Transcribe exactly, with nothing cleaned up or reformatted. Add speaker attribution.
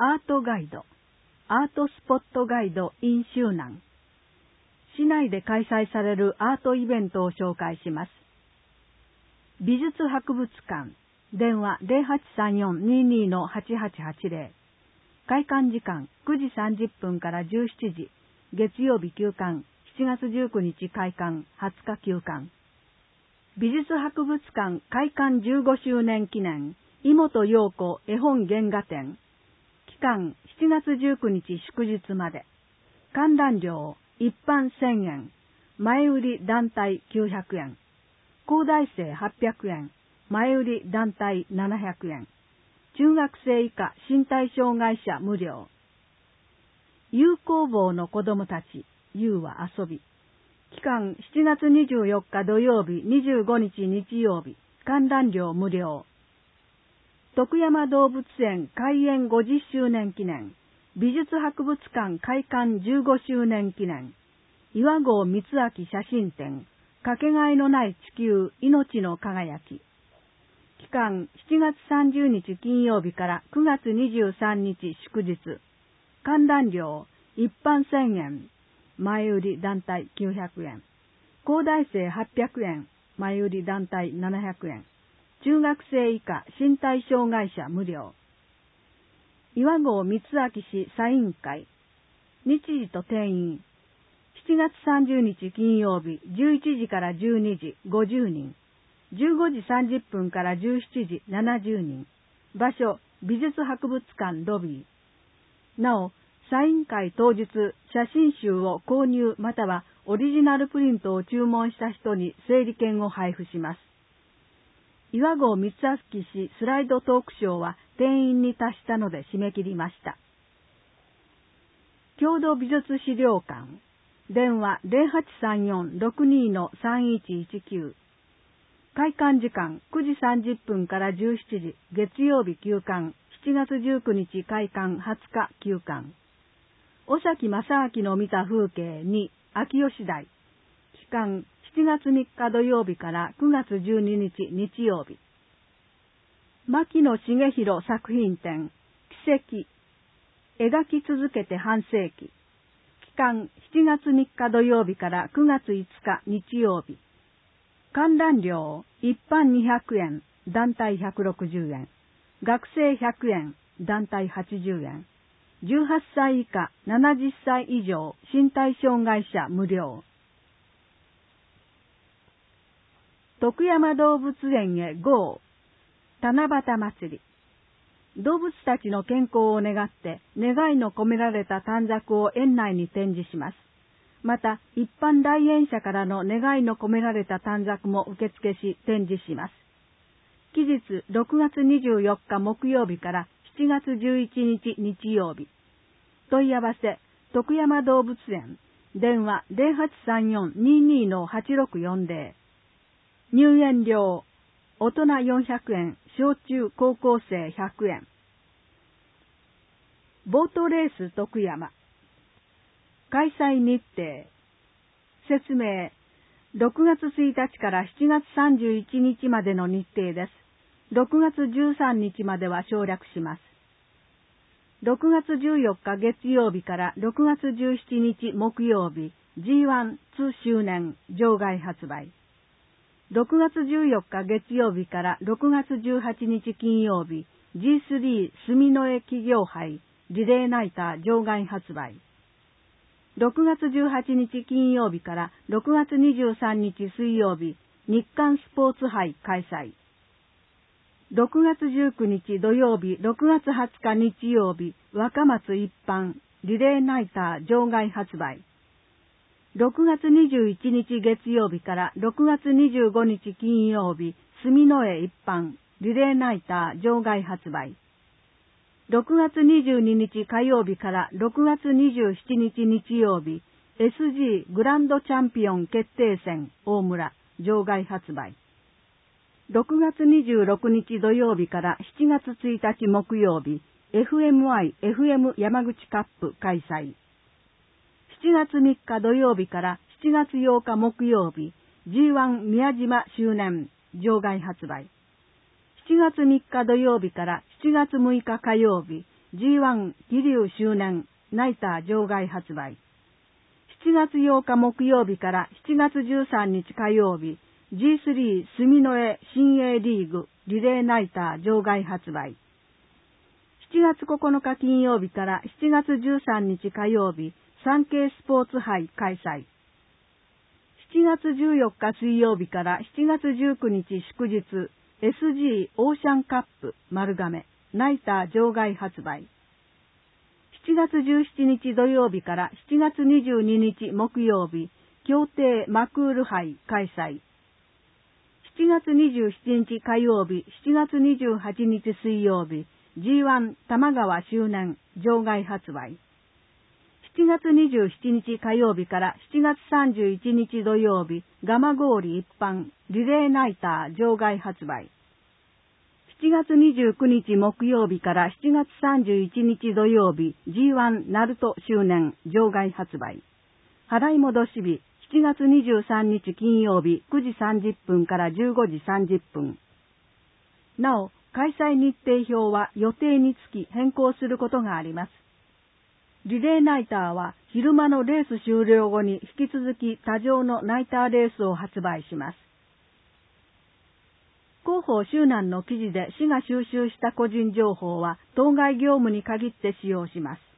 Speaker 1: アートガイド、アートスポットガイド in 周南。市内で開催されるアートイベントを紹介します。美術博物館、電話 ゼロはちさんよんにーにーのはちはちはちゼロ。開館時間くじさんじゅっぷんからじゅうしちじ、月曜日休館、しちがつじゅうくにち開館、はつか休館。美術博物館開館じゅうごしゅうねん記念、井本陽子絵本原画展。期間しちがつじゅうくにち祝日まで。観覧料一般せんえん、前売り団体きゅうひゃくえん。高大生はっぴゃくえん、前売り団体ななひゃくえん。中学生以下身体障害者無料。有工房の子供たち、有は遊び。期間しちがつにじゅうよっか土曜日、にじゅうごにち日曜日、観覧料無料。徳山動物園開園ごじゅっしゅうねん記念、美術博物館開館じゅうごしゅうねん記念、岩合光明写真展、かけがえのない地球、命の輝き。期間しちがつさんじゅうにち金曜日からくがつにじゅうさんにち祝日。観覧料一般せんえん、前売り団体きゅうひゃくえん。高大生はっぴゃくえん、前売り団体ななひゃくえん。中学生以下身体障害者無料。岩合光明氏サイン会。日時と定員。しちがつさんじゅうにち金曜日、じゅういちじからじゅうにじごじゅうにん。じゅうごじさんじゅっぷんからじゅうしちじななじゅうにん。場所、美術博物館ロビー。なお、サイン会当日、写真集を購入またはオリジナルプリントを注文した人に整理券を配布します。岩合光明氏スライドトークショーは定員に達したので締め切りました。郷土美術資料館。電話 ゼロはちさんよんろくにーのさんいちいちきゅう。開館時間くじさんじゅっぷんからじゅうしちじ、月曜日休館、しちがつじゅうくにち開館、はつか休館。尾崎正明の見た風景に、秋吉台。期間しちがつみっか土曜日からくがつじゅうににち日曜日。牧野重弘作品展、奇跡。描き続けて半世紀。期間しちがつみっか土曜日からくがついつか日曜日。観覧料一般にひゃくえん、団体ひゃくろくじゅうえん。学生ひゃくえん、団体はちじゅうえん。じゅうはっさい以下ななじゅっさい以上身体障害者無料。徳山動物園へ ゴー 七夕祭り。動物たちの健康を願って願いの込められた短冊を園内に展示します。また一般来園者からの願いの込められた短冊も受付し展示します。期日ろくがつにじゅうよっか木曜日からしちがつじゅういちにち日曜日。問い合わせ徳山動物園。電話 ゼロはちさんよんにーにーのはちろくよんゼロ。入園料大人よんひゃくえん、小中高校生ひゃくえん。ボートレース徳山。開催日程。説明。ろくがつついたちからしちがつさんじゅういちにちまでの日程です。ろくがつじゅうさんにちまでは省略します。ろくがつじゅうよっか月曜日からろくがつじゅうしちにち木曜日、ジーワン にしゅうねん場外発売。ろくがつじゅうよっか月曜日からろくがつじゅうはちにち金曜日、ジースリー 住之江企業杯リレーナイター場外発売。ろくがつじゅうはちにち金曜日からろくがつにじゅうさんにち水曜日、日韓スポーツ杯開催。ろくがつじゅうくにち土曜日、ろくがつはつか日曜日、若松一般リレーナイター場外発売。ろくがつにじゅういちにち月曜日からろくがつにじゅうごにち金曜日、住之江一般リレーナイター場外発売。ろくがつにじゅうににち火曜日からろくがつにじゅうしちにち日曜日、エスジー グランドチャンピオン決定戦大村場外発売。ろくがつにじゅうろくにち土曜日からしちがつついたち木曜日、エフエムアイ エフエム 山口カップ開催。しちがつみっか土曜日からしちがつようか木曜日、ジーワン 宮島周年場外発売。しちがつみっか土曜日からしちがつむいか火曜日、 ジーワン 桐生周年ナイター場外発売。しちがつようか木曜日からしちがつじゅうさんにち火曜日、ジースリー 住之江新鋭リーグリレーナイター場外発売。しちがつここのか金曜日からしちがつじゅうさんにち火曜日、サンケイスポーツ杯開催。しちがつじゅうよっか水曜日からしちがつじゅうくにち祝日、エスジー オーシャンカップ丸亀ナイター場外発売。しちがつじゅうしちにち土曜日からしちがつにじゅうににち木曜日、協定マクール杯開催。しちがつにじゅうしちにち火曜日、しちがつにじゅうはちにち水曜日、ジーワン 玉川周年場外発売。しちがつにじゅうしちにち火曜日からしちがつさんじゅういちにち土曜日、蒲郡一般リレーナイター場外発売。しちがつにじゅうくにち木曜日からしちがつさんじゅういちにち土曜日、ジーワン ナルト周年場外発売。払い戻し日、しちがつにじゅうさんにち金曜日くじさんじゅっぷんからじゅうごじさんじゅっぷん。なお、開催日程表は予定につき変更することがあります。リレーナイターは昼間のレース終了後に引き続き多場のナイターレースを発売します。広報周南の記事で市が収集した個人情報は当該業務に限って使用します。